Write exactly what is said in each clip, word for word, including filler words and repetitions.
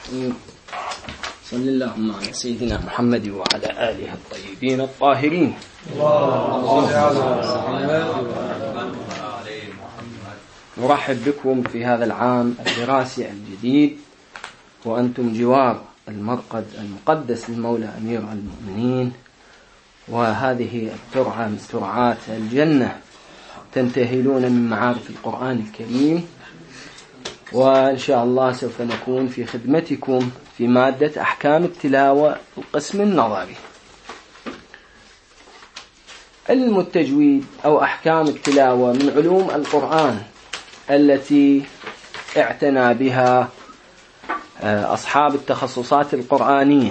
صلى اللهم على سيدنا محمد وعلى آله الطيبين الطاهرين. نرحب بكم في هذا العام الدراسي الجديد وأنتم جوار المرقد المقدس للمولى أمير المؤمنين، وهذه الترعة من ترعات الجنة تنتهلون من معارف القرآن الكريم، وإن شاء الله سوف نكون في خدمتكم في مادة أحكام التلاوة القسم النظري. علم التجويد أو أحكام التلاوة من علوم القرآن التي اعتنى بها أصحاب التخصصات القرآنية،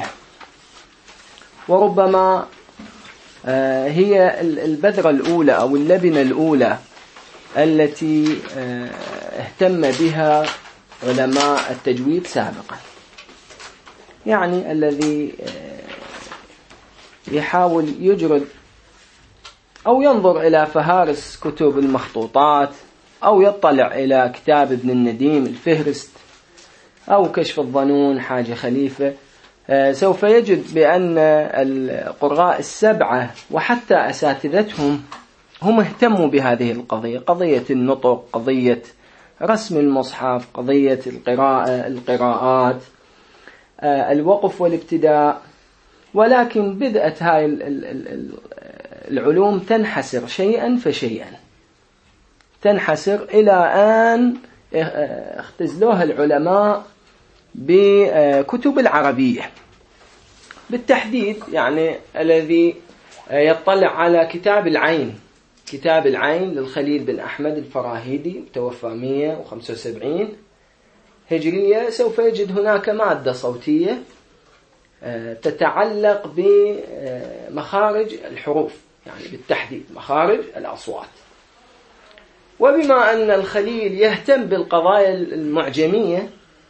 وربما هي البذرة الأولى أو اللبنة الأولى التي اهتم بها علماء التجويد سابقا، يعني الذي يحاول يجرد أو ينظر إلى فهارس كتب المخطوطات أو يطلع إلى كتاب ابن النديم الفهرست أو كشف الظنون حاج خليفة، سوف يجد بأن القراء السبعة وحتى أساتذتهم هم اهتموا بهذه القضية، قضية النطق، قضية رسم المصحف، قضية القراءة، القراءات، الوقف والابتداء. ولكن بدأت هاي العلوم تنحسر شيئا فشيئا، تنحسر إلى أن اختزلوها العلماء بكتب العربية بالتحديد، يعني الذي يطلع على كتاب العين، كتاب العين للخليل بن أحمد الفراهيدي توفى مئة وخمسة وسبعين هجرية، سوف يجد هناك مادة صوتية تتعلق بمخارج الحروف، يعني بالتحديد مخارج الأصوات. وبما أن الخليل يهتم بالقضايا المعجمية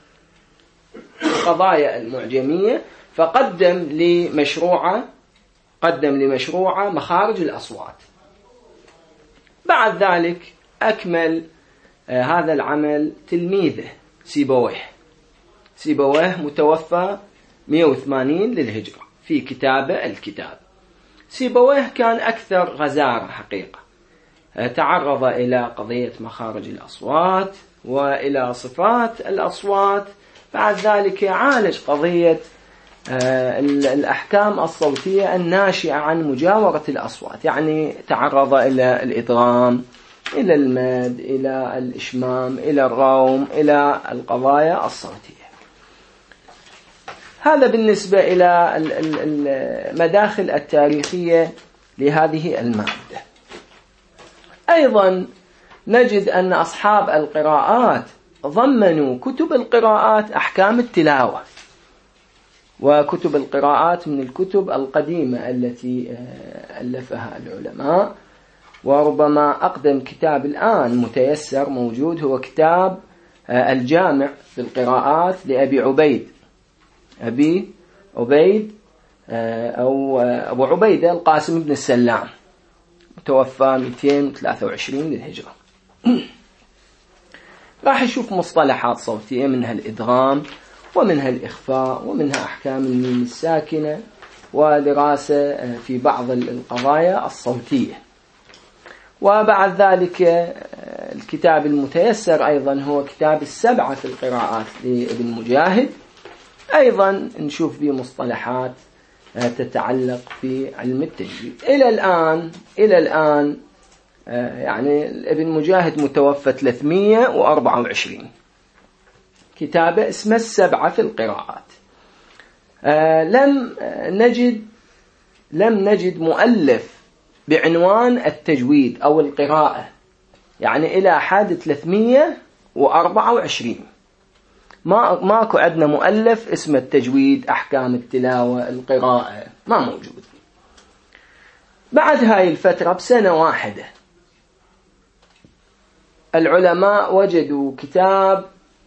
القضايا المعجمية فقدم لمشروعة قدم لمشروعة مخارج الأصوات. بعد ذلك أكمل آه هذا العمل تلميذه سيبويه سيبويه متوفى مئة وثمانين للهجرة في كتابه الكتاب. سيبويه كان أكثر غزارة حقيقة، آه تعرض إلى قضية مخارج الأصوات وإلى صفات الأصوات. بعد ذلك عالج قضية آه الأحكام الصوتية الناشئة عن مجاورة الأصوات، يعني تعرض إلى الإدغام، إلى المد، إلى الإشمام، إلى الروم، إلى القضايا الصوتية. هذا بالنسبة إلى المداخل التاريخية لهذه المادة. أيضا نجد أن أصحاب القراءات ضمنوا كتب القراءات أحكام التلاوة، وكتب القراءات من الكتب القديمة التي ألفها العلماء. وربما أقدم كتاب الآن متيسر موجود هو كتاب الجامع في القراءات لأبي عبيد أبي عبيد أو أبو عبيدة القاسم بن السلام، متوفى مئتين وثلاثة وعشرين للهجرة. راح يشوف مصطلحات صوتية، منها الإدغام ومنها الإخفاء ومنها أحكام الميم الساكنة، ودراسة في بعض القضايا الصوتية. وبعد ذلك الكتاب المتيسر أيضا هو كتاب السبعة في القراءات لابن مجاهد، أيضا نشوف به مصطلحات تتعلق في علم التجويد. إلى الآن إلى الآن يعني ابن مجاهد متوفى ثلاثمئة وأربعة وعشرين، كتابه اسمه السبعة في القراءات. آه لم نجد لم نجد مؤلف بعنوان التجويد أو القراءة، يعني إلى حد ثلاثمئة وأربعة وعشرين ما ماكو عندنا مؤلف اسمه التجويد، أحكام التلاوة، القراءة، ما موجود. بعد هاي الفترة بسنة واحدة العلماء وجدوا كتاب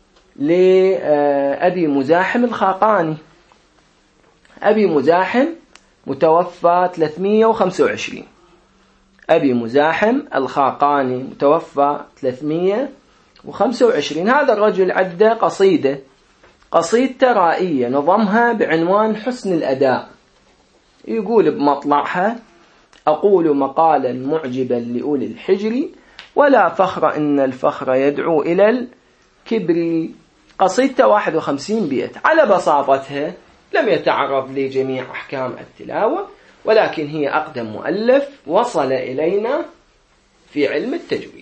لأبي مزاحم الخاقاني. أبي مزاحم متوفى ثلاثمئة وخمسة وعشرين، أبي مزاحم الخاقاني متوفى ثلاثمئة وخمسة وعشرين. هذا الرجل عنده قصيدة قصيدة رائية نظمها بعنوان حسن الأداء. يقول بمطلعها: أقول مقالا معجبا لأولي الحجر، ولا فخر إن الفخر يدعو إلى الكبر. قصيدة واحد وخمسين بيت، على بساطتها لم يتعرض لجميع أحكام التلاوة، ولكن هي أقدم مؤلف وصل إلينا في علم التجويد.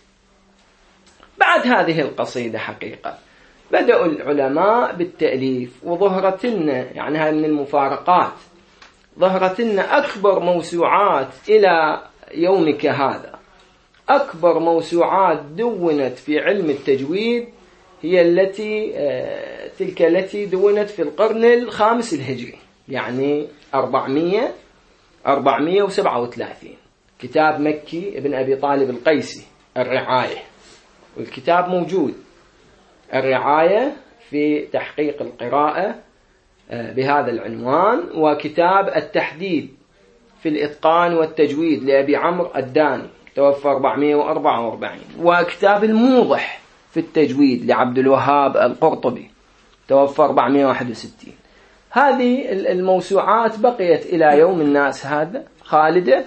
بعد هذه القصيدة حقيقة بدأوا العلماء بالتأليف، وظهرت لنا يعني هذه من المفارقات، ظهرت لنا أكبر موسوعات إلى يومك هذا. أكبر موسوعات دونت في علم التجويد هي التي تلك التي دونت في القرن الخامس الهجري، يعني أربعمائة أربعمائة وسبعة وثلاثين. كتاب مكي ابن أبي طالب القيسي الرعاية، والكتاب موجود، الرعاية في تحقيق القراءة بهذا العنوان، وكتاب التحديد في الإتقان والتجويد لأبي عمرو الداني توفى أربعمائة وأربعة وأربعين، وكتاب الموضح في التجويد لعبد الوهاب القرطبي توفى أربعمائة وواحد وستين. هذه الموسوعات بقيت إلى يوم الناس هذا خالدة،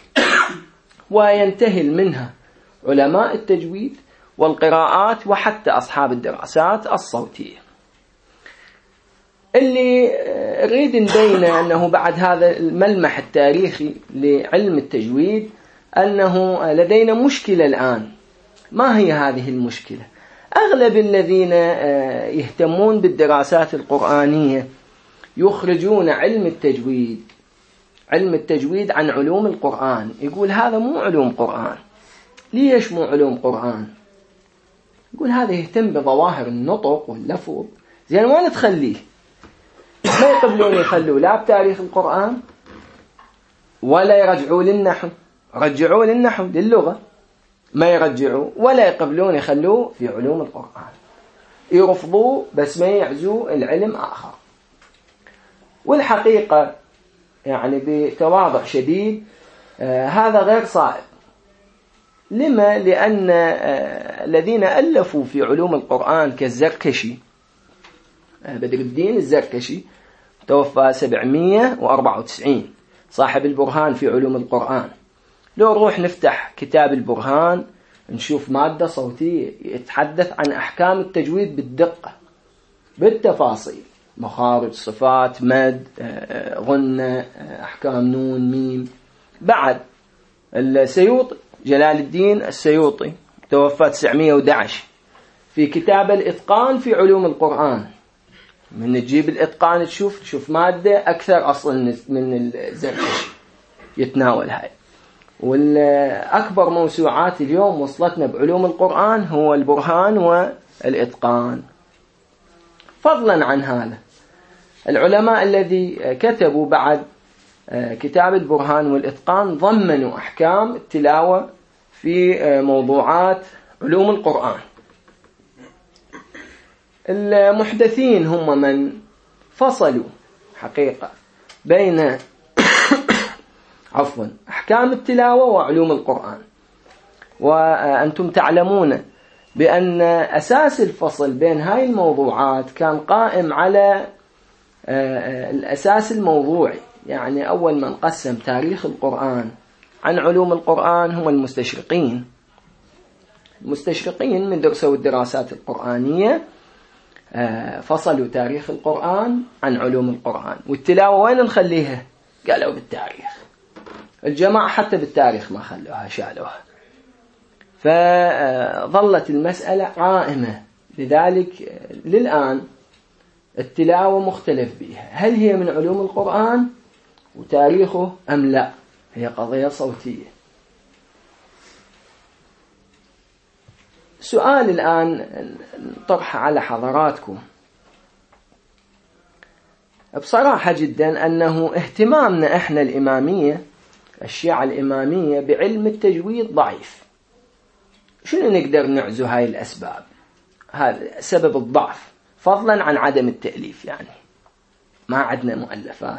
وينتهي منها علماء التجويد والقراءات وحتى أصحاب الدراسات الصوتية. اللي نريد نبين أنه بعد هذا الملمح التاريخي لعلم التجويد أنه لدينا مشكلة الآن. ما هي هذه المشكلة؟ أغلب الذين يهتمون بالدراسات القرآنية يخرجون علم التجويد علم التجويد عن علوم القرآن. يقول هذا مو علوم قرآن. ليش مو علوم قرآن؟ يقول هذا يهتم بظواهر النطق واللفظ، زين وين تخليه؟ ما يقبلون يخلوه لا بتاريخ القرآن ولا يرجعوا للنحو، رجعوا للنحو للغة ما يرجعوا، ولا يقبلون يخلوه في علوم القرآن، يرفضوا بس ما يعزوا العلم آخر. والحقيقة يعني بتواضع شديد آه هذا غير صائب. لما؟ لأن آه الذين ألفوا في علوم القرآن كالزركشي، آه بدر الدين الزركشي توفى سبعمائة وأربعة وتسعين، صاحب البرهان في علوم القرآن. لو نروح نفتح كتاب البرهان نشوف مادة صوتية يتحدث عن أحكام التجويد بالدقة بالتفاصيل، مخارج، صفات، مد، غنة، أحكام نون ميم. بعد السيوطي جلال الدين السيوطي توفى تسعمائة وأحد عشر في كتاب الإتقان في علوم القرآن. من تجيب الإتقان تشوف تشوف مادة أكثر أصلا من الزركشي يتناول هاي. والأكبر موسوعات اليوم وصلتنا بعلوم القرآن هو البرهان والإتقان. فضلا عن هذا العلماء الذي كتبوا بعد كتاب البرهان والإتقان ضمنوا أحكام التلاوة في موضوعات علوم القرآن. المحدثين هم من فصلوا حقيقة بين عفوا أحكام التلاوة وعلوم القرآن. وأنتم تعلمون بأن أساس الفصل بين هاي الموضوعات كان قائم على الأساس الموضوعي. يعني أول من قسم تاريخ القرآن عن علوم القرآن هم المستشرقين. المستشرقين من درسوا الدراسات القرآنية فصلوا تاريخ القرآن عن علوم القرآن. والتلاوة وين نخليها؟ قالوا بالتاريخ. الجماعة حتى بالتاريخ ما خلوها، شالوها. فظلت المسألة عائمة. لذلك للآن التلاوة مختلف بها، هل هي من علوم القرآن وتاريخه أم لا؟ هي قضية صوتية. سؤال الآن طرح على حضراتكم بصراحة جدا، أنه اهتمامنا إحنا الإمامية الشيعة الإمامية بعلم التجويد ضعيف. شنو نقدر نعزو هاي الأسباب؟ هذا سبب الضعف، فضلا عن عدم التأليف. يعني ما عندنا مؤلفات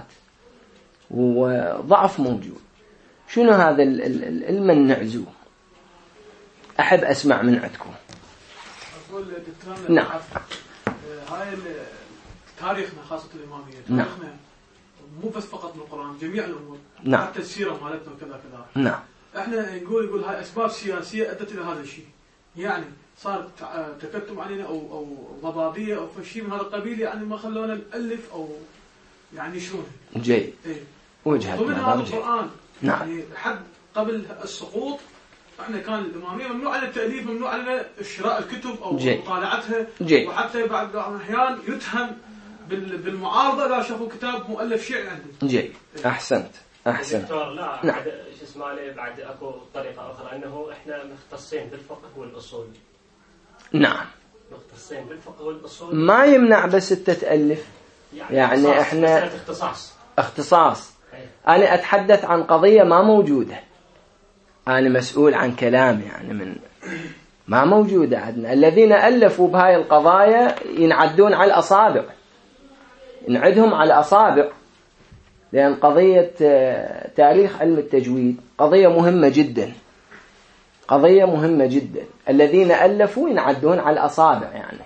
وضعف موجود. شنو هذا المن نعزوه؟ أحب أسمع من عندكم. أقول دكتور نعم. هاي تاريخنا خاصة الإمامية، تاريخنا مو بس فقط من القرآن، جميع الأمور، نعم. حتى السيرة مالتنا وكذا كذا. نعم. احنا نقول يقول هاي أسباب سياسية أدت إلى هذا الشيء، يعني صار تكتم علينا أو أو ضبابية أو شيء من هذا القبيل، يعني ما خلونا نألف أو يعني يشرونه. جيد. إيه. وجهة ومن هذا القرآن. نعم. يعني حد قبل السقوط احنا كان الإمامية ممنوع على التأليف، ممنوع على شراء الكتب أو مطالعتها، وحتى بعض الأحيان يتهم بالمعارضة لا شافوا كتاب مؤلف شيعي عندهم. جيد. أحسنت. أحسنت. دكتور لا نعم. شو اسمه عليه بعد أكو طريقة أخرى أنه إحنا مختصين بالفقه والأصول. نعم. مختصين بالفقه والأصول. ما يمنع بس تتألف. يعني, يعني إحنا اختصاص. اختصاص. أنا أتحدث عن قضية ما موجودة. أنا مسؤول عن كلام يعني من ما موجودة عندنا. الذين ألفوا بهاي القضايا ينعدون على الأصابع، نعدهم على الأصابع، لأن قضية تاريخ علم التجويد قضية مهمة جدا، قضية مهمة جدا. الذين ألفوا ينعدون على الأصابع يعني،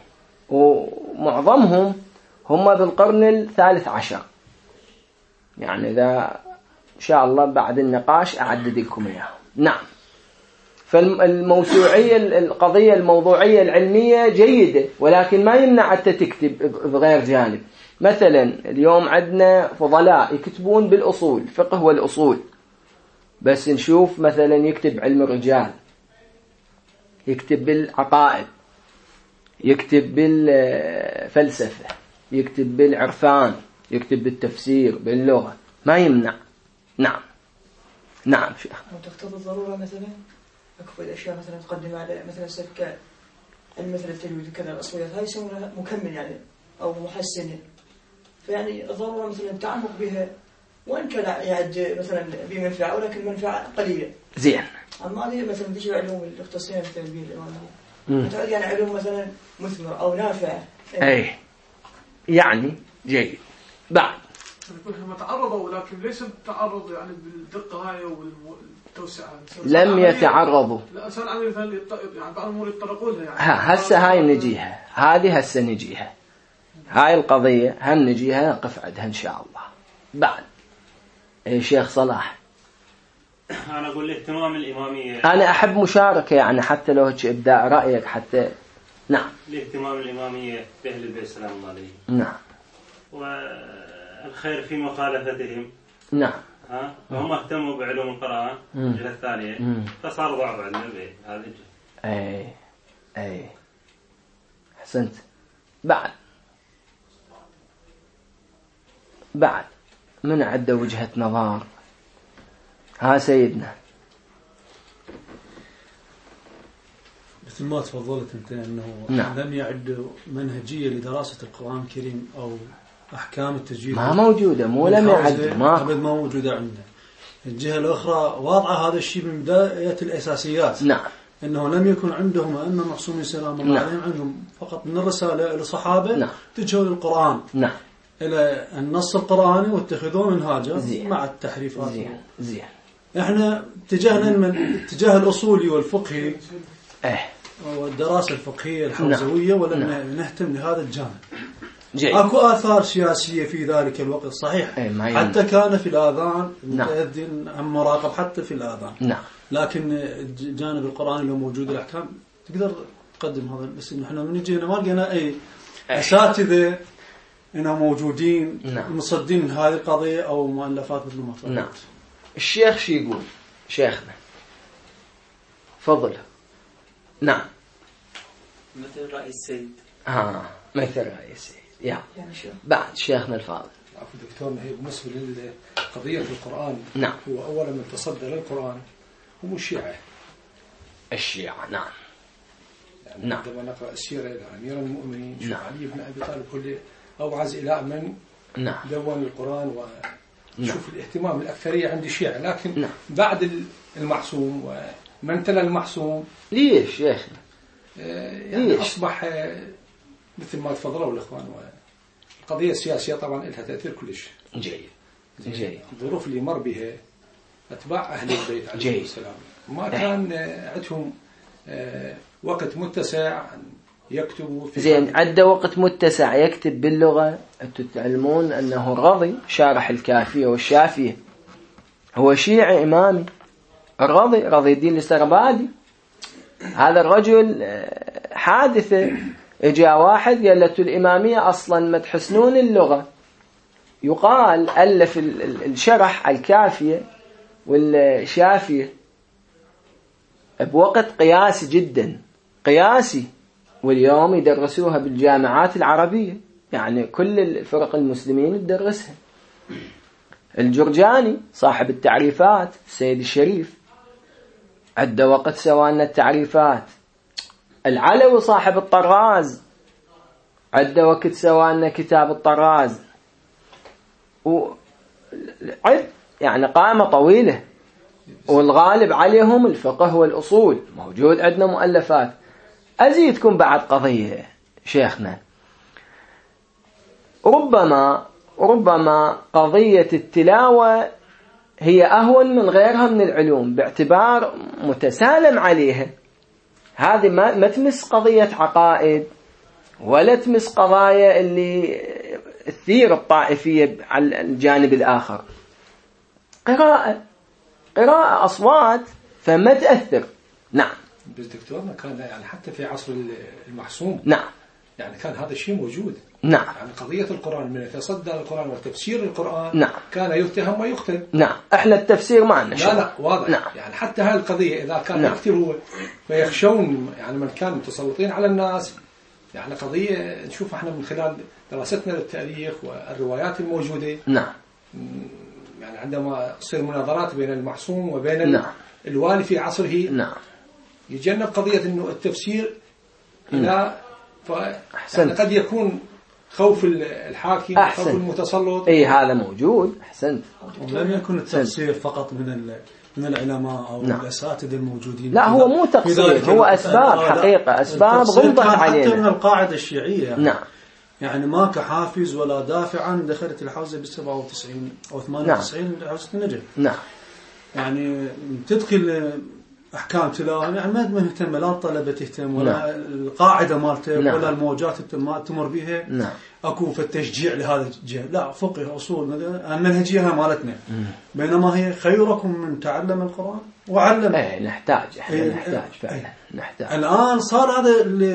ومعظمهم هم بالقرن الثالث عشر. يعني إذا إن شاء الله بعد النقاش أعدد لكم إياه. نعم. فالموسوعية القضية الموضوعية العلمية جيدة، ولكن ما يمنع أنت تكتب بغير جانب. مثلا اليوم عندنا فضلاء يكتبون بالأصول، فقه والأصول، بس نشوف مثلا يكتب علم الرجال، يكتب بالعقائد، يكتب بالفلسفة، يكتب بالعرفان، يكتب بالتفسير، باللغة، ما يمنع. نعم. نعم شيخ. وتقتضي الضرورة مثلا أكو الأشياء مثلا تقدم على مثلا سكة المثل التجويد وكذا الأصويات هاي يسمونها مكمل يعني أو محسن، فيعني الضرورة مثلا التعمق بها وإن كان يعد مثلا بمنفعة ولكن منفعة قليلة. زين. أما هذه مثلا تجي علوم الاختصاصية مثلا به الإمامية تعد يعني علوم مثلا مثمر أو نافعة. أي يعني جيد. بعد. هم تعرضوا ولكن ليس التعرض يعني بالدقة هاي والتوسعة. لم يتعرضوا. لا إنسان عمل مثلا يعني بعض الأمور يتطرقوا لها يعني. ها هسه هاي نجيها، هذه هسه نجيها، هاي القضية هم نجيها نقف عندها إن شاء الله. بعد. إيه شيخ صلاح. أنا أقول اهتمام الإمامية. أنا أحب مشاركة يعني حتى لو هيك إبداء رأيك حتى. نعم. لاهتمام الإمامية بأهل البيت سلام الله عليهم. نعم. والخير في مخالفتهم. نعم. ها هم اهتموا بعلوم القرآن الجهة الثانية فصار ضعف عندنا البيت هذا الجهة. أي أي حسنت. بعد. بعد من عنده وجهة نظر؟ ها سيدنا. مثل ما تفضلت أنت أنه نعم. لم يعد منهجية لدراسة القرآن الكريم أو أحكام التجويد ما موجودة، مو لم يعد ما أبد ما موجودة عندنا. الجهة الأخرى واضعة هذا الشيء من بداية الأساسيات. نعم. أنه لم يكن عندهم أئمة معصومين سلام الله عليهم، عندهم فقط من الرسالة إلى الصحابة نعم. تجهوا للقرآن. نعم. إلى النص القرآني واتخذوه منهاجا مع التحريفات. زين. زين. احنا اتجاهنا من اتجاه الأصولي والفقهي اه والدراسة الفقهية الحوزوية. نعم. ولم نعم. نهتم لهذا الجانب. جيد. اكو آثار سياسية في ذلك الوقت صحيح. ايه حتى كان في الآذان نعم. المتأذن عم مراقب حتى في الآذان. نعم. لكن الجانب القرآني لو موجود الأحكام تقدر تقدم هذا. بس إن احنا من جينا ما لقينا أي أساتذة إنهم موجودين نعم. مصدين هذه القضية أو مؤلفات مثل ما تفضلت. نعم. الشيخ شو يقول شيخنا؟ فضل. نعم. مثل رأي السيد. ها مثل رأي السيد. يا يعني شو بعد شيخنا الفاضل. عفوا دكتورنا هي بالنسبة لقضية القرآن. نعم. هو أولا من تصدى للقرآن هم الشيعة. الشيعة. نعم. يعني نعم. عندما نقرأ السيرة لأمير المؤمنين نعم. علي بن أبي طالب كله أوعز إلى من نعم. دون القرآن وشوف نعم. الاهتمام الأكثرية عند الشيعة. لكن نعم. بعد المعصوم ومن تلا المعصوم ليش شيخنا؟ يعني ليش؟ أصبح مثل ما تفضلوا الإخوان. القضية السياسية طبعا لها تأثير كلش. جيد. جيد. الظروف اللي مر بها أتباع أهل البيت عليه السلام ما كان عندهم وقت متسع يكتب في زين عنده وقت متسع يكتب باللغة. أنتم تعلمون أنه الرضي شارح الكافية والشافية هو شيعي إمامي. الرضي رضي الدين السربادي هذا الرجل حادثة. إجا واحد قال له الإمامية أصلا ما تحسنون اللغة. يقال ألف الشرح الكافية والشافية بوقت قياسي جدا قياسي، واليوم يدرسوها بالجامعات العربية، يعني كل الفرق المسلمين تدرسها. الجرجاني صاحب التعريفات السيد الشريف عنده وقت سوانا التعريفات. العلوي صاحب الطراز عنده وقت سوانا كتاب الطراز. وعد يعني قائمة طويلة، والغالب عليهم الفقه والأصول. موجود عندنا مؤلفات. أزيدكم بعد قضية شيخنا، ربما ربما قضية التلاوة هي أهون من غيرها من العلوم باعتبار متسالم عليها. هذه ما, ما تمس قضية عقائد ولا تمس قضايا اللي تثير الطائفية على الجانب الآخر. قراءة قراءة أصوات فما تأثر. نعم. بس دكتورنا كان يعني حتى في عصر المحسوم نعم يعني كان هذا الشيء موجود. نعم. يعني قضية القرآن من يتصدى القرآن وتفسير القرآن نعم. كان يتهم ويقتل. نعم. احنا التفسير ما عندنا. لا لا واضح. نعم. يعني حتى هذه القضية إذا كان نعم. يقتل هو فيخشون يعني من كانوا متسلطين على الناس. يعني قضية نشوف احنا من خلال دراستنا للتاريخ والروايات الموجودة. نعم. يعني عندما تصير مناظرات بين المعصوم وبين نعم. الوالي في عصره. نعم. يتجنب قضية إنه التفسير إلى ف يعني قد يكون خوف الحاكم أحسن. خوف المتسلط. أي هذا موجود. أحسنت. ولم يكن التفسير فقط من من العلماء أو نعم. الأساتذة الموجودين. لا هو مو تقصير، هو أسباب حقيقة، أسباب غلطت علينا. حتى من القاعدة الشيعية يعني. نعم. يعني ما كحافز ولا دافعا دخلت الحوزة بالسبعة وتسعين أو ثمانية وتسعين نعم. حوزة النجف. نعم. يعني تدخل أحكام تلاوة يعني ما مهتم، لا الطلبة تهتم ولا نعم. القاعدة مالته نعم. ولا الموجات ما تمر بها. نعم. أكو في التشجيع لهذا الجهة، لا فقه أصول المنهجية مالتنا. بينما هي خيركم من تعلم القرآن وعلم. ايه نحتاج احنا إيه نحتاج فعلا إيه نحتاج. الآن صار هذا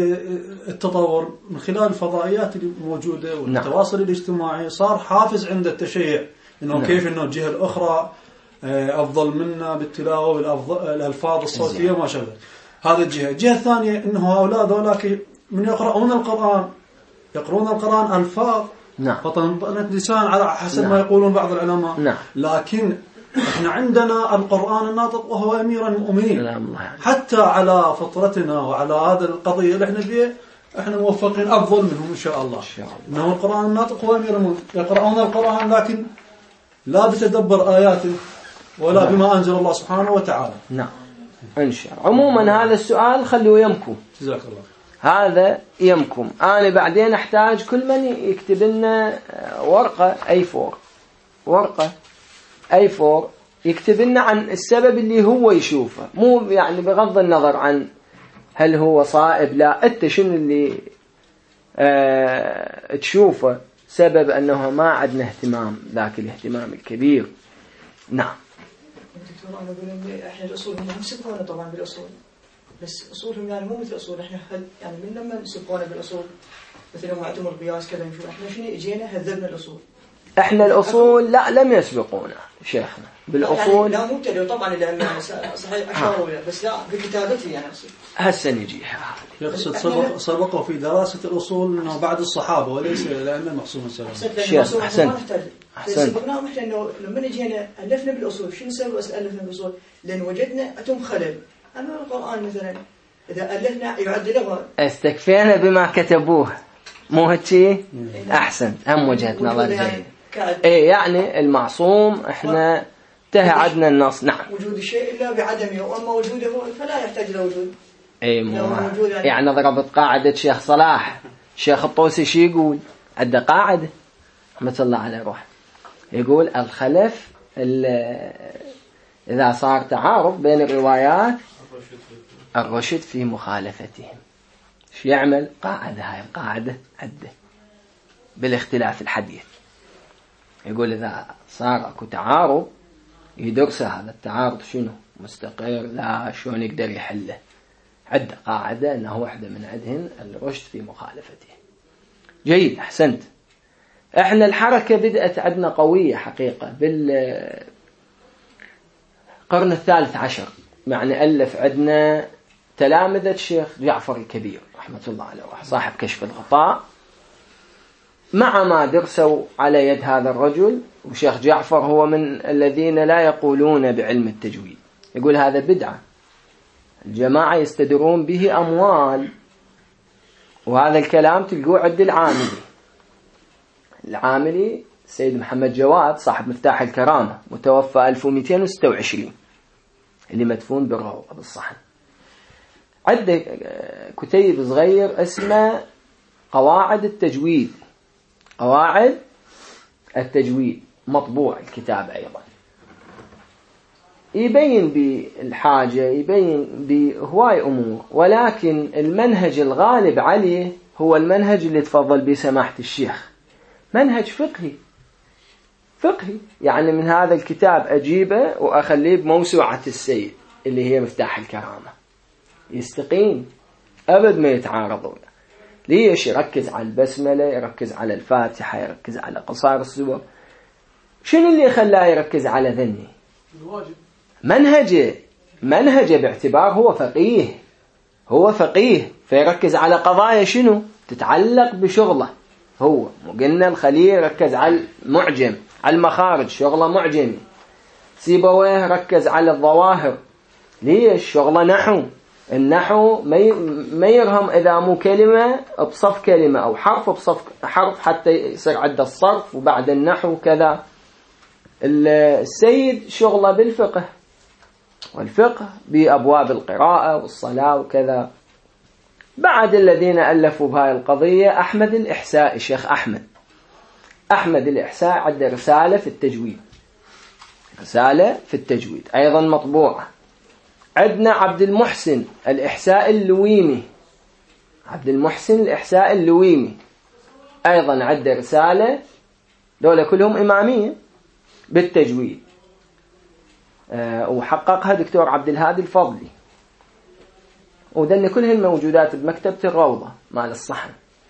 التطور من خلال الفضائيات اللي موجودة والتواصل نعم. الاجتماعي صار حافز عند التشيع إنه نعم. كيف إنه الجهة الأخرى أفضل منا بالتلاوة والألفاظ الصوتية ما شابه. هذا الجهة. الجهة الثانية إنه هؤلاء ذولاك من يقرؤون القرآن يقرؤون القرآن ألفاظ نعم. فطنطنة لسان على حسب نعم. ما يقولون بعض العلماء. نعم. لكن احنا عندنا القرآن الناطق وهو أمير المؤمنين. نعم. حتى على فطرتنا وعلى هذا القضية اللي احنا فيها احنا موفقين أفضل منهم إن شاء الله. إنه القرآن الناطق هو أمير المؤمنين يقرؤون القرآن لكن لا بتدبر آياته ولا نعم. بما أنزل الله سبحانه وتعالى. نعم إن شاء الله. عموما هذا السؤال خلوه يمكم. جزاك الله. هذا يمكم. أنا بعدين أحتاج كل من يكتب لنا ورقة أي فور ورقة أي فور يكتب لنا عن السبب اللي هو يشوفه، مو يعني بغض النظر عن هل هو صائب لا، أنت شنو اللي اه تشوفه سبب أنه ما عندنا اهتمام ذاك الاهتمام الكبير. نعم. دكتور أنا أقول إحنا الأصول هم سبقونا طبعا بالأصول، بس أصولهم يعني مو مثل أصول إحنا هل يعني من لما سبقونا بالأصول مثل ما عندهم القياس كذا نشوف إحنا شنو إجينا هذبنا الأصول. إحنا الأصول لا لم يسبقونا شيخنا بالأصول. لا مو تدري طبعا اللي صحيح أشاروا له بس لا بكتابتي يعني أصير. هسه نجيها. يقصد سبق سبقوا في دراسة الأصول إنه بعد الصحابة وليس لأن المقصود السلام. شيخ أحسن. أحسن. سبقناهم إحنا إنه لما نجينا ألفنا بالأصول شنو سبب ألفنا بالأصول؟ لأن وجدنا أتم خلل. أما القرآن مثلا إذا ألفنا يعدله. استكفينا بما كتبوه مو هالشيء. أحسن هم وجهة نظر جيد. إيه يعني المعصوم إحنا انتهى عدنا النص. نعم. وجود الشيء إلا بعدمه وأما وجوده فلا يحتاج لوجود. إيه مو يعني, يعني ضربت قاعدة شيخ صلاح. شيخ الطوسي شي يقول عنده قاعدة رحمة الله عليه روح يقول الخلف إذا صار تعارض بين الروايات الرشد في مخالفتهم. شو يعمل؟ قاعدة، هاي القاعدة عدة بالاختلاف الحديث. يقول إذا صار أكو تعارض يدرس هذا التعارض شنو مستقر لا شلون يقدر يحله. عدة قاعدة أنه واحدة من عدهن الرشد في مخالفته. جيد، أحسنت. احنا الحركة بدأت عندنا قوية حقيقة بالقرن الثالث عشر، يعني ألف عندنا تلامذة الشيخ جعفر الكبير رحمة الله عليه صاحب كشف الغطاء، مع ما درسوا على يد هذا الرجل. وشيخ جعفر هو من الذين لا يقولون بعلم التجويد، يقول هذا بدعة، الجماعة يستدرون به أموال. وهذا الكلام تلقوه عند العاملي. العاملي سيد محمد جواد صاحب مفتاح الكرامة متوفى ألف ومئتين وستة وعشرين، اللي مدفون بالروضة بالصحن. عنده كتيب صغير اسمه قواعد التجويد، قواعد التجويد، مطبوع الكتاب أيضا. يبين بالحاجة، يبين بهواي أمور، ولكن المنهج الغالب عليه هو المنهج اللي تفضل به سماحة الشيخ، منهج فقهي. فقهي يعني من هذا الكتاب أجيبه وأخليه بموسوعة السيد اللي هي مفتاح الكرامة، يستقيم أبد ما يتعارضون. ليش؟ يركز على البسملة، يركز على الفاتحة، يركز على قصار السور. شنو اللي خلاه يركز على ذني؟ الواجب. منهجه منهجه باعتبار هو فقيه، هو فقيه فيركز على قضايا شنو تتعلق بشغله. هو قلنا الخليل ركز على المعجم، على المخارج، شغله معجمي. سيبويه ركز على الظواهر. ليش؟ شغله نحو. النحو ما يرهم إذا مو كلمة بصف كلمة أو حرف بصف حرف حتى يصير عند الصرف، وبعد النحو كذا. السيد شغله بالفقه، والفقه بأبواب القراءة والصلاة وكذا. بعد الذين ألفوا بهاي القضية أحمد الإحساء، الشيخ أحمد أحمد الإحساء عنده رسالة في التجويد، رسالة في التجويد أيضا مطبوعة. عندنا عبد المحسن الإحساء اللويمي، عبد المحسن الإحساء اللويمي أيضا عنده رسالة، دولة كلهم إمامية بالتجويد، أه وحققها دكتور عبد الهادي الفضلي، وذن كلهن موجودات بمكتبة الروضة مال الصحن.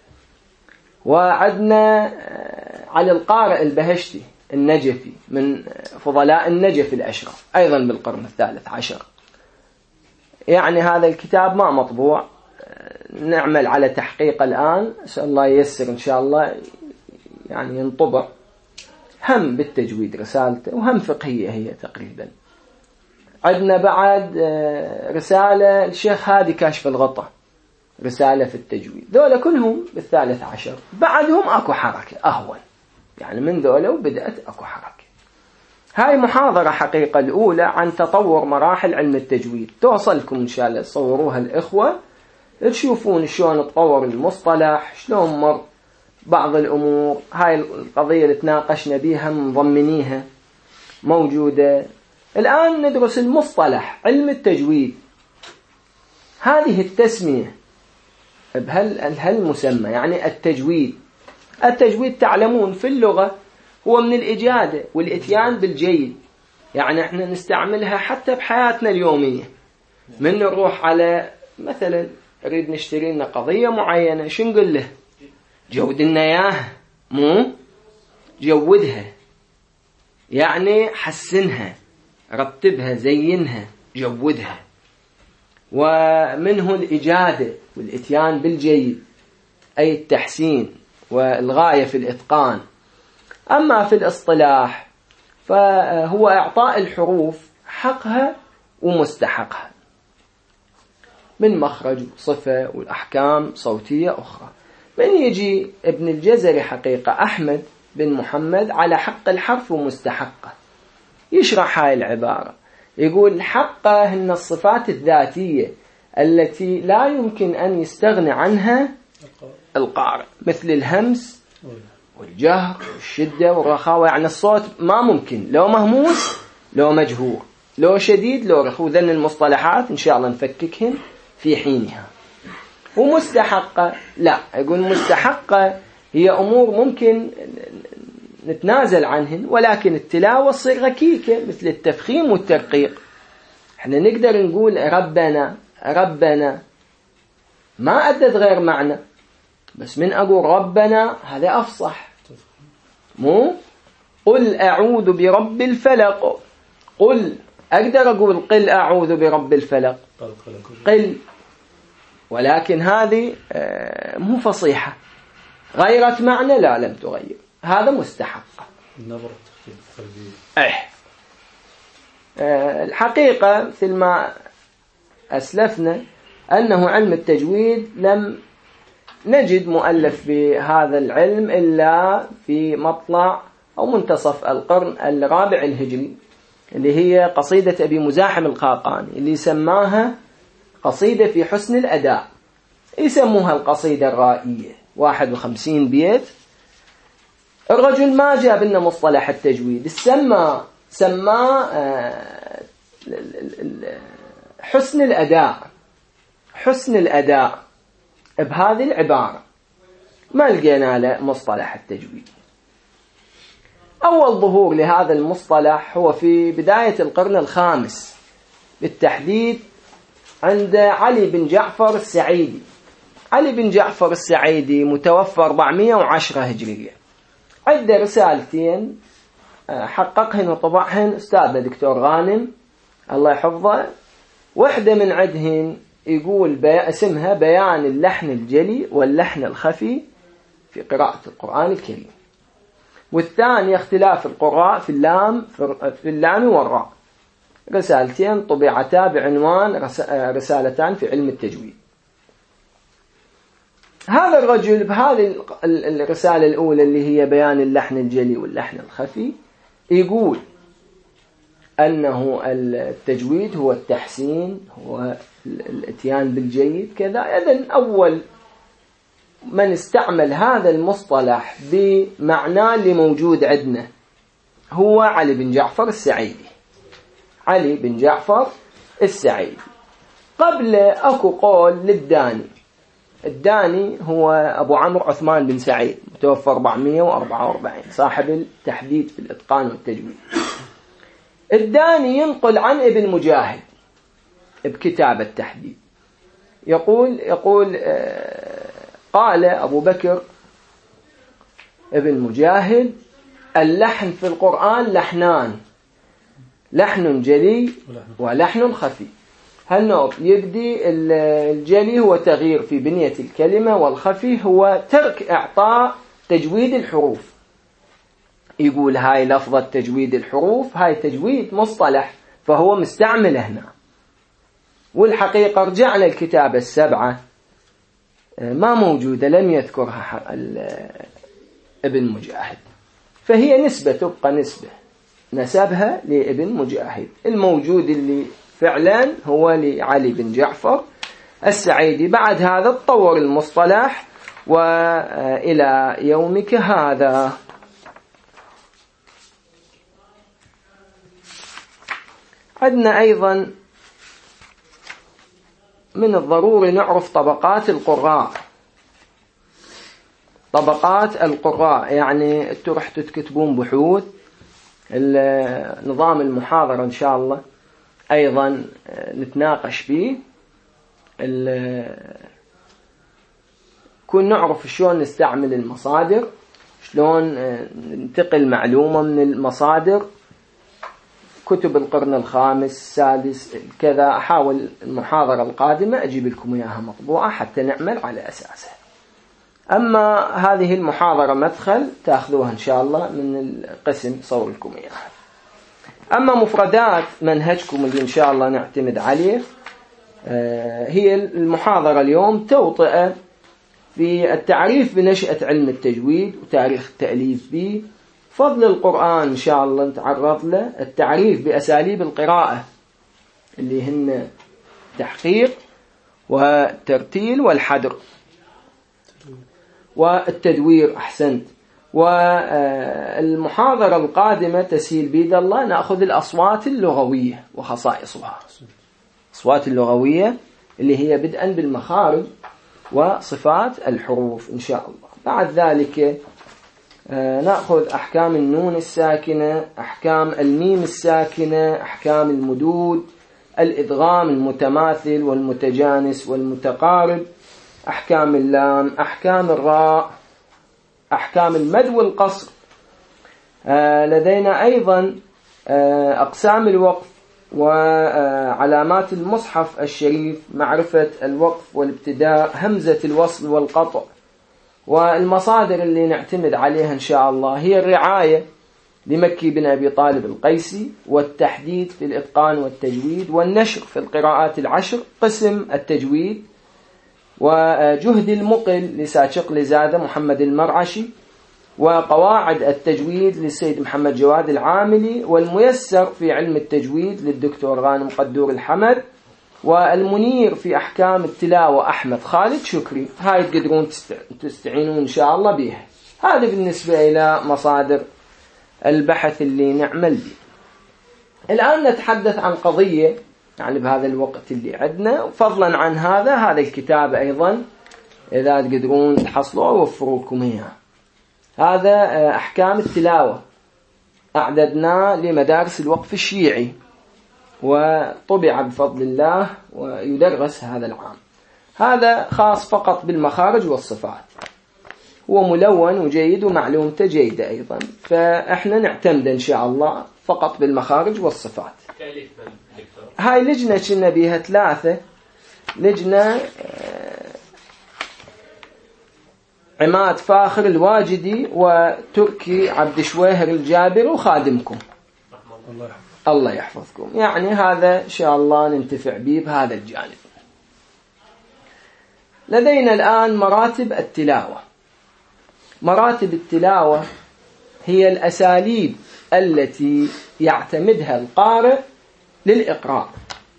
وعندنا علي القارئ البهشتي النجفي من فضلاء النجف الأشرف أيضا بالقرن الثالث عشر. يعني هذا الكتاب ما مطبوع، نعمل على تحقيق الآن، أسأل الله ييسر إن شاء الله يعني ينطبع. هم بالتجويد رسالته، وهم فقهية هي تقريبا. عندنا بعد رسالة الشيخ هادي كاشف الغطاء، رسالة في التجويد. ذولا كلهم بالثالث عشر. بعدهم أكو حركة أهون، يعني من ذولا وبدأت أكو حركة. هاي محاضرة حقيقة الأولى عن تطور مراحل علم التجويد، توصلكم إن شاء الله، تصوروها الإخوة تشوفون شلون تطور المصطلح، شلون مر بعض الأمور. هاي القضية اللي تناقشنا بيها مضمنيها موجودة. الآن ندرس المصطلح علم التجويد. هذه التسمية بهالمسمى يعني التجويد. التجويد تعلمون في اللغة هو من الإجادة والإتيان بالجيد، يعني احنا نستعملها حتى بحياتنا اليومية. من نروح على مثلا نريد نشتري لنا قضية معينة، شو نقول له؟ جود لنا اياها، مو جودها، يعني حسنها، رتبها، زينها، جودها. ومنه الإجادة والإتيان بالجيد، أي التحسين والغاية في الإتقان. أما في الاصطلاح فهو إعطاء الحروف حقها ومستحقها من مخرج وصفة والأحكام صوتية أخرى. من يجي ابن الجزري حقيقة أحمد بن محمد على حق الحرف ومستحقه، يشرح هاي العبارة، يقول حقه هن الصفات الذاتية التي لا يمكن أن يستغني عنها القارئ، مثل الهمس والجهر والشدة والرخاوة. يعني الصوت ما ممكن، لو مهموس لو مجهور، لو شديد لو رخو. ذن المصطلحات إن شاء الله نفككهن في حينها. ومستحقة لا، يقول مستحقة هي أمور ممكن نتنازل عنهن، ولكن التلاوة تصير ركيكة مثل التفخيم والترقيق. احنا نقدر نقول ربنا ربنا ما أدت غير معنى، بس من أقول ربنا هذا أفصح. مو قل أعوذ برب الفلق، قل أقدر أقول قل أعوذ برب الفلق قل، ولكن هذه مو فصيحة، غيرت معنى لا لم تغير، هذا مستحق. أيه. الحقيقة مثل ما أسلفنا أنه علم التجويد لم نجد مؤلف بهذا العلم إلا في مطلع أو منتصف القرن الرابع الهجري، اللي هي قصيدة أبي مزاحم الخاقاني اللي سماها قصيدة في حسن الأداء، يسموها القصيدة الرائية، واحد وخمسين بيت. الرجل ما جاب لنا مصطلح التجويد، سمى سمى حسن الأداء، حسن الأداء بهذه العبارة، ما لقينا له مصطلح التجويد. أول ظهور لهذا المصطلح هو في بداية القرن الخامس، بالتحديد عند علي بن جعفر السعيدي. علي بن جعفر السعيدي متوفى أربعمائة وعشرة هجرية، عنده رسالتين حققهن وطبعهن أستاذنا دكتور غانم الله يحفظه. واحدة من عدهن يقول بي... اسمها بيان اللحن الجلي واللحن الخفي في قراءة القرآن الكريم، والثاني اختلاف القراء في اللام في اللام والراء. رسالتين طبعتا بعنوان رس... رسالتان في علم التجويد. هذا الرجل بهذه الرسالة الأولى اللي هي بيان اللحن الجلي واللحن الخفي يقول أنه التجويد هو التحسين، هو الاتيان بالجيد كذا. إذن أول من استعمل هذا المصطلح بمعناه اللي موجود عندنا هو علي بن جعفر السعيدي. علي بن جعفر السعيدي قبل أكو قول للداني. الداني هو أبو عمرو عثمان بن سعيد متوفى أربعمائة وأربعة وأربعين، صاحب التحديد في الإتقان والتجويد. الداني ينقل عن ابن مجاهد بكتاب التحديد، يقول يقول قال أبو بكر ابن مجاهد اللحن في القرآن لحنان، لحن جلي ولحن خفي. هالنوع يبدي الجلي هو تغيير في بنية الكلمة، والخفي هو ترك إعطاء تجويد الحروف. يقول هاي لفظة تجويد الحروف هاي تجويد مصطلح فهو مستعمل هنا، والحقيقة رجعنا الكتابة السبعة ما موجودة، لم يذكرها ابن مجاهد، فهي نسبة تبقى نسبة نسبها لابن مجاهد. الموجود اللي فعلا هو لعلي بن جعفر السعيدي. بعد هذا تطور المصطلح وإلى يومك هذا. عندنا أيضا من الضروري نعرف طبقات القراء. طبقات القراء يعني انتوا رح تكتبون بحوث نظام المحاضرة إن شاء الله أيضا نتناقش فيه، كون نعرف شلون نستعمل المصادر، شلون ننتقل معلومة من المصادر، كتب القرن الخامس السادس كذا. أحاول المحاضرة القادمة أجيب لكم إياها مطبوعة حتى نعمل على أساسها. أما هذه المحاضرة مدخل تأخذوها إن شاء الله من القسم صور لكم إياها. أما مفردات منهجكم اللي إن شاء الله نعتمد عليه هي المحاضرة اليوم توطئة في التعريف بنشأة علم التجويد وتاريخ التأليف به، فضل القرآن إن شاء الله نتعرض له، التعريف بأساليب القراءة اللي هن تحقيق والترتيل والحدر والتدوير أحسنت. والمحاضرة القادمة تسهيل بيد الله نأخذ الأصوات اللغوية وخصائصها. الأصوات اللغوية اللي هي بدءا بالمخارج وصفات الحروف إن شاء الله. بعد ذلك نأخذ أحكام النون الساكنة، أحكام الميم الساكنة، أحكام المدود، الإدغام المتماثل والمتجانس والمتقارب، أحكام اللام، أحكام الراء، أحكام المد والقصر. لدينا أيضا أقسام الوقف وعلامات المصحف الشريف، معرفة الوقف والابتداء، همزة الوصل والقطع. والمصادر اللي نعتمد عليها إن شاء الله هي الرعاية لمكي بن أبي طالب القيسي، والتحديد في الإتقان والتجويد، والنشر في القراءات العشر، قسم التجويد، وجهد المقل لساشق لزادة محمد المرعشي، وقواعد التجويد للسيد محمد جواد العاملي، والميسر في علم التجويد للدكتور غانم قدور الحمد، والمنير في أحكام التلاوة أحمد خالد شكري. هاي تقدرون تستعينون إن شاء الله بها. هذا بالنسبة إلى مصادر البحث اللي نعمل به. الآن نتحدث عن قضية يعني بهذا الوقت اللي عندنا، فضلا عن هذا هذا الكتاب أيضا إذا تقدرون تحصلوا ووفروا لكم إياه. هذا أحكام التلاوة، أعددناه لمدارس الوقف الشيعي، وطبع بفضل الله ويدرس هذا العام. هذا خاص فقط بالمخارج والصفات، هو ملون وجيد ومعلومته جيدة أيضا، فإحنا نعتمد إن شاء الله فقط بالمخارج والصفات. هاي لجنة كنا بيها ثلاثة، لجنة عماد فاخر الواجدي وتركي عبد شويهر الجابر وخادمكم الله الله يحفظكم. يعني هذا إن شاء الله ننتفع به بهذا الجانب. لدينا الآن مراتب التلاوة. مراتب التلاوة هي الأساليب التي يعتمدها القارئ للإقراء.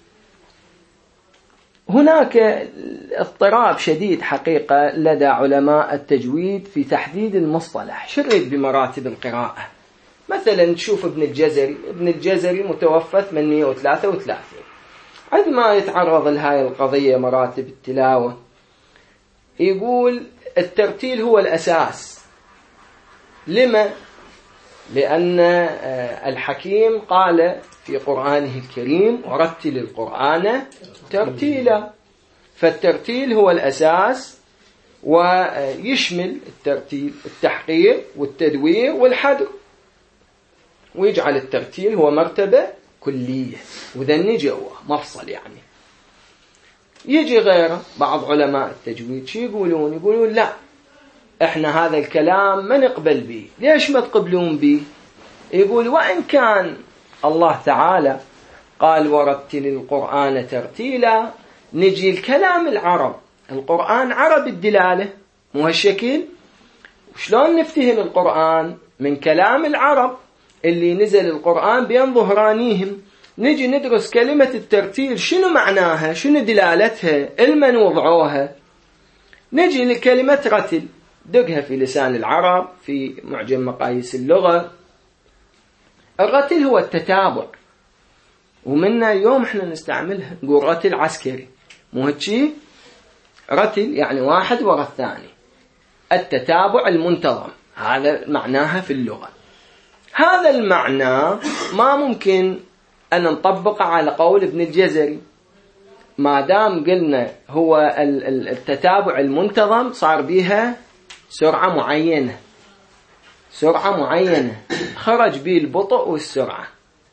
هناك اضطراب شديد حقيقة لدى علماء التجويد في تحديد المصطلح. شريط بمراتب القراءة، مثلا تشوف ابن الجزري ابن الجزري متوفى ثمانمئة وثلاثة وثلاثين، عندما يتعرض لهذه القضية مراتب التلاوة يقول الترتيل هو الأساس. لما؟ لأن الحكيم قال في قرآنه الكريم ورتل القرآن ترتيلا، فالترتيل هو الأساس، ويشمل الترتيل التحقيق والتدوير والحذر، ويجعل الترتيل هو مرتبة كلية وذني جوه مفصل. يعني يجي غيره بعض علماء التجويد شي يقولون يقولون لا، احنا هذا الكلام ما نقبل به. ليش ما تقبلون به؟ يقول وإن كان الله تعالى قال ورتل القرآن ترتيلا، نجي الكلام العرب، القرآن عرب الدلالة مو هالشكل. وشلون نفتهم القرآن؟ من كلام العرب اللي نزل القرآن بين ظهرانيهم. نجي ندرس كلمة الترتيل شنو معناها، شنو دلالتها، المن وضعوها. نجي لكلمة رتل دقها في لسان العرب في معجم مقاييس اللغة. الرتل هو التتابع، ومنا اليوم احنا نستعملها نقول رتل عسكري، مو هيك؟ رتل يعني واحد ورا الثاني، التتابع المنتظم، هذا معناها في اللغة. هذا المعنى ما ممكن أن نطبقه على قول ابن الجزري. ما دام قلنا هو التتابع المنتظم صار بيها سرعة معينة، سرعة معينة خرج به البطء والسرعة.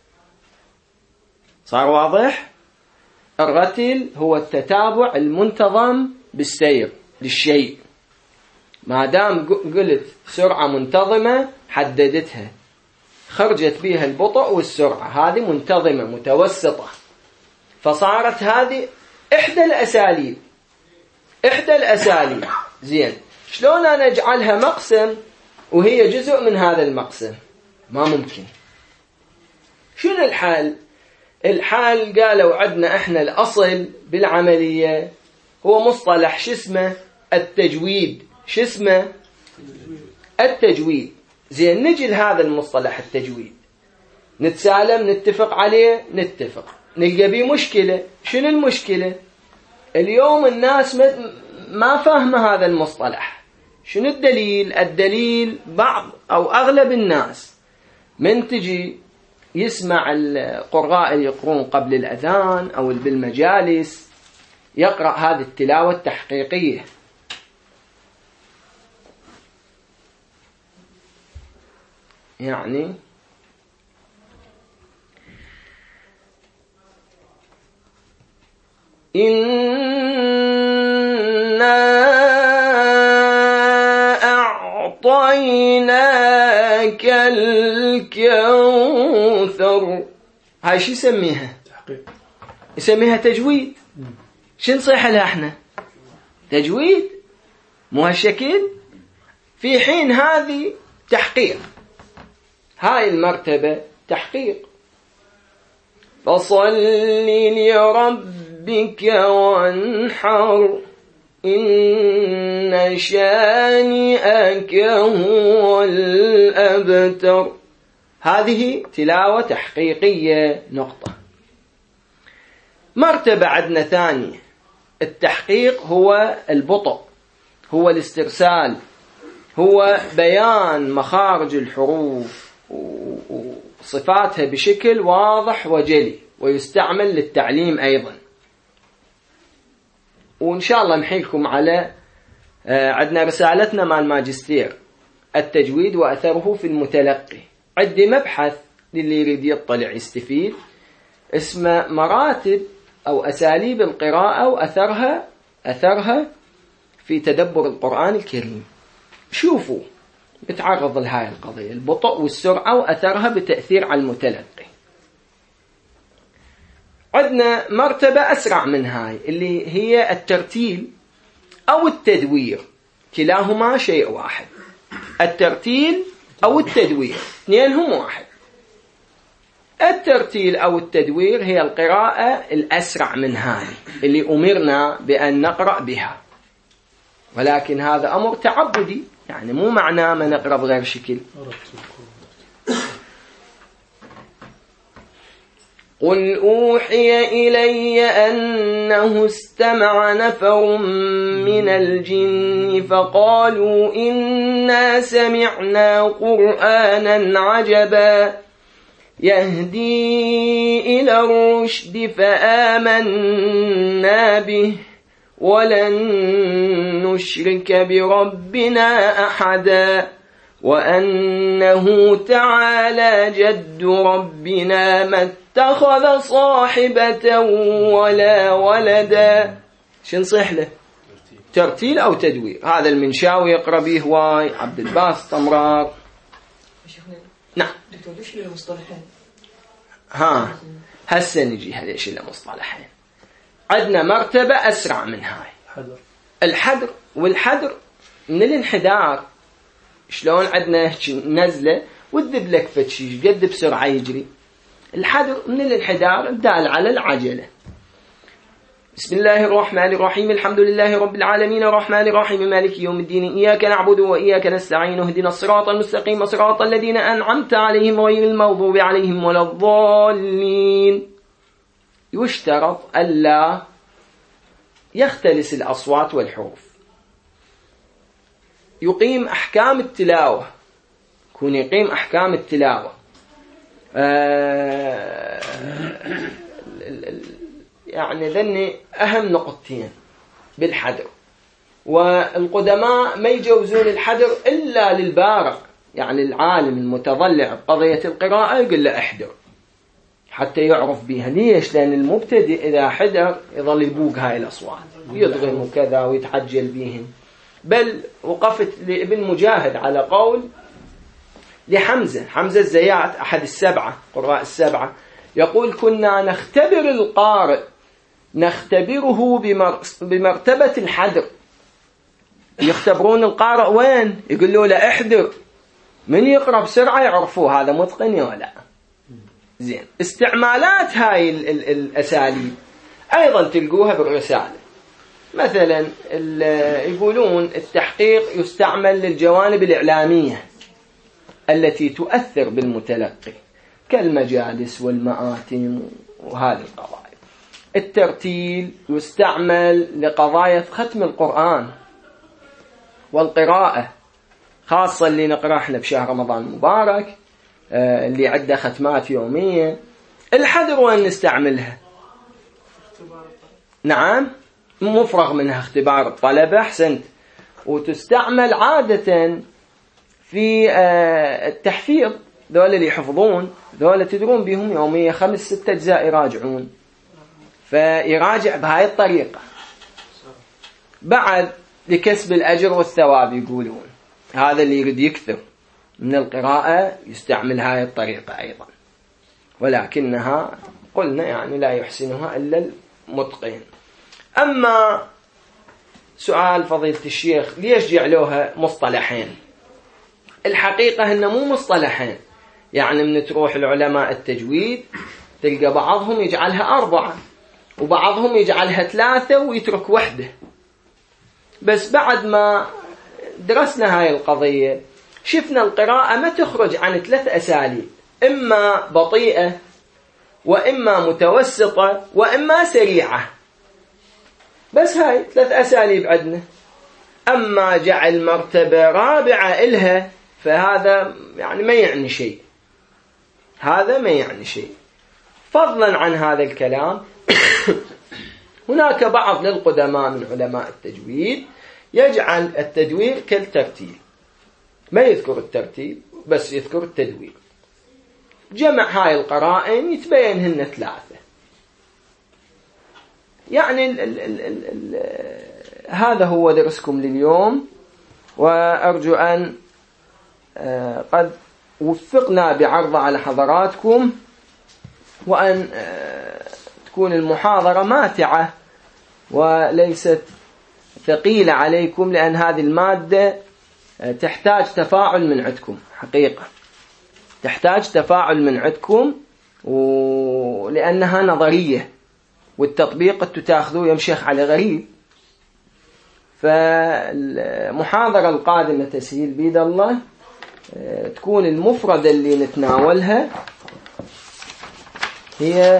صار واضح؟ الرتل هو التتابع المنتظم بالسير للشيء. ما دام قلت سرعة منتظمة حددتها، خرجت بها البطء والسرعة، هذه منتظمة متوسطة، فصارت هذه إحدى الأساليب. إحدى الأساليب زين. شلون أنا أجعلها مقسم وهي جزء من هذا المقسم؟ ما ممكن. شنو الحال؟ الحال قالوا عندنا إحنا الأصل بالعملية هو مصطلح شو اسمه التجويد. شو اسمه التجويد. زين، نجي لهذا المصطلح التجويد نتسالم نتفق عليه، نتفق نلقى بيه مشكلة. شنو المشكلة؟ اليوم الناس ما فاهم هذا المصطلح. شنو الدليل؟ الدليل بعض أو أغلب الناس من تجي يسمع القراء يقرون قبل الأذان أو بالمجالس يقرأ هذه التلاوة التحقيقية، يعني إنا أعطيناك الكوثر، هاي شو يسميها؟ تحقيق. يسميها تجويد. شو نصيح لها احنا؟ تجويد مو هالشكل، في حين هذه تحقيق. هاي المرتبة تحقيق. فصل لربك وانحر إن شانئك هو الأبتر. هذه تلاوة تحقيقية نقطة. مرتبة عدنا ثانية، التحقيق هو البطء، هو الاسترسال، هو بيان مخارج الحروف وصفاتها بشكل واضح وجلي، ويستعمل للتعليم أيضا. وإن شاء الله نحيلكم على عندنا رسالتنا مع الماجستير التجويد وأثره في المتلقي، عندي مبحث للي يريد يطلع يستفيد اسمه مراتب أو أساليب القراءة وأثرها أثرها في تدبر القرآن الكريم. شوفوا بتعرض لهاي القضية، البطء والسرعة وأثرها بتأثير على المتلقي. عندنا مرتبة أسرع من هاي اللي هي الترتيل أو التدوير، كلاهما شيء واحد. الترتيل أو التدوير اثنينهم واحد. الترتيل أو التدوير هي القراءة الأسرع من هاي اللي أمرنا بأن نقرأ بها، ولكن هذا أمر تعبدي، يعني مو معناه ما نقرأ بغير شكل. قل أوحي إلي أنه استمع نفر من الجن فقالوا إنا سمعنا قرآنا عجبا يهدي إلى الرشد فآمنا به ولن نشرك بربنا أحدا وأنه تعالى جد ربنا ما اتخذ صاحبة ولا ولدا. شو نصيح له؟ ترتيل أو تدوير. هذا المنشاوي يقرأ به هواي، عبد الباسط طمرار. نعم دكتور ليش المصطلحين؟ ها هسه نجي ليش المصطلحين. عندنا مرتبة أسرع من هاي، الحدر. والحدر من الانحدار. شلون عندنا نزلة وتذب لك فتشي قد بسرعة يجري. الحدر من الانحدار الدال على العجلة. بسم الله الرحمن الرحيم الحمد لله رب العالمين الرحمن الرحيم مالك يوم الدين إياك نعبد وإياك نستعين اهدنا الصراط المستقيم صراط الذين أنعمت عليهم غير المغضوب عليهم ولا الضالين. يشترط ألا يختلس الأصوات والحروف، يقيم أحكام التلاوة، يكون يقيم أحكام التلاوة. آه يعني ذني أهم نقطتين بالحدر. والقدماء ما يجوزون الحدر إلا للبارع، يعني العالم المتضلع بقضية القراءة يقول له احدر حتى يعرف بها. ليش؟ لأن المبتدئ إذا حدر يظل يبوق هاي الأصوات ويضغم وكذا ويتعجل بهن. بل وقفت لابن مجاهد على قول لحمزة حمزة الزيات أحد السبعة قراء السبعة، يقول كنا نختبر القارئ نختبره بمرتبة الحدر. يختبرون القارئ وين؟ يقولوا له احدر، من يقرأ بسرعة يعرفوه هذا متقن ولا. زين، استعمالات هاي ال ال الأساليب أيضا تلقوها بالرسالة. مثلا يقولون التحقيق يستعمل للجوانب الإعلامية التي تؤثر بالمتلقي كالمجالس والمآتم وهذه القضايا. الترتيل يستعمل لقضايا ختم القرآن والقراءة، خاصة اللي نقرأ احنا بشهر رمضان المبارك، اللي عنده ختمات يومية. الحذر وأن نستعملها. نعم، مفرغ منها اختبار الطلبة. أحسنت. وتستعمل عادة في التحفيظ، ذولا اللي يحفظون ذولا تدرون بهم يومية خمس ست أجزاء يراجعون، فيراجع بهاي الطريقة بعد لكسب الأجر والثواب. يقولون هذا اللي يريد يكثر من القراءة يستعمل هاي الطريقة أيضا، ولكنها قلنا يعني لا يحسنها إلا المتقين. أما سؤال فضيلة الشيخ ليش جعلوها مصطلحين؟ الحقيقة هن مو مصطلحين، يعني من تروح العلماء التجويد تلقى بعضهم يجعلها أربعة وبعضهم يجعلها ثلاثة ويترك وحده. بس بعد ما درسنا هاي القضية شفنا القراءة ما تخرج عن ثلاث أساليب، إما بطيئة وإما متوسطة وإما سريعة. بس هاي ثلاث أساليب عندنا. أما جعل مرتبة رابعة إلها فهذا يعني ما يعني شيء، هذا ما يعني شيء. فضلا عن هذا الكلام هناك بعض للقدماء من علماء التجويد يجعل التدوير كالترتيب، ما يذكر الترتيب بس يذكر التدوير. جمع هاي القرائن يتبينهن ثلاثة. يعني ال ال ال ال ال هذا هو درسكم لليوم، وأرجو أن قد وفقنا بعرض على حضراتكم، وأن تكون المحاضرة ماتعة وليست ثقيلة عليكم، لأن هذه المادة تحتاج تفاعل من عندكم، حقيقة تحتاج تفاعل من عندكم، ولأنها نظرية والتطبيق قد تاخذوه يمشيخ على غريب. فالمحاضرة القادمة تسهيل بيد الله تكون المفردة اللي نتناولها هي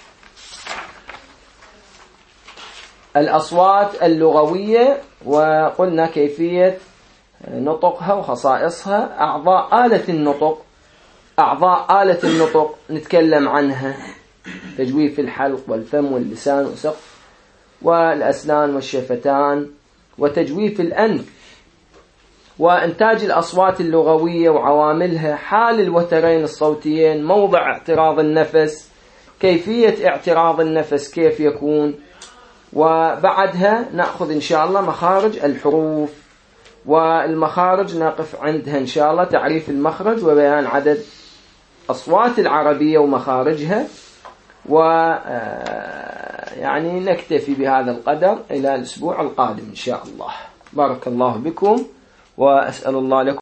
الأصوات اللغوية، وقلنا كيفية نطقها وخصائصها. أعضاء آلة النطق، أعضاء آلة النطق نتكلم عنها: تجويف الحلق والفم واللسان وسقف والأسنان والشفتان، وتجويف الأنف، وإنتاج الأصوات اللغوية وعواملها، حال الوترين الصوتيين، موضع اعتراض النفس، كيفية اعتراض النفس كيف يكون، وبعدها نأخذ إن شاء الله مخارج الحروف، والمخارج نقف عندها إن شاء الله تعريف المخرج وبيان عدد أصوات العربية ومخارجها. و يعني نكتفي بهذا القدر إلى الأسبوع القادم إن شاء الله. بارك الله بكم، وأسأل الله لكم